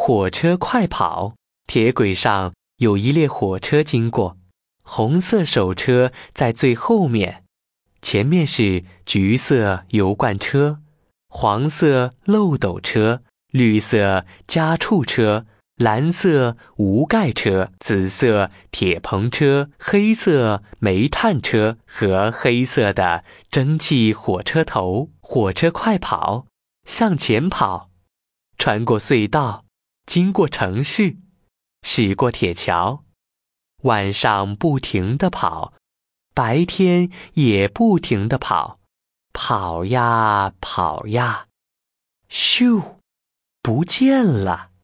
火车快跑，铁轨上有一列火车经过，红色手车在最后面，前面是橘色油罐车、黄色漏斗车、绿色加畜车、蓝色无盖车、紫色铁篷车、黑色煤炭车和黑色的蒸汽火车头。火车快跑，向前跑，穿过隧道，经过城市，驶过铁桥，晚上不停地跑，白天也不停地跑，跑呀跑呀，咻，不见了。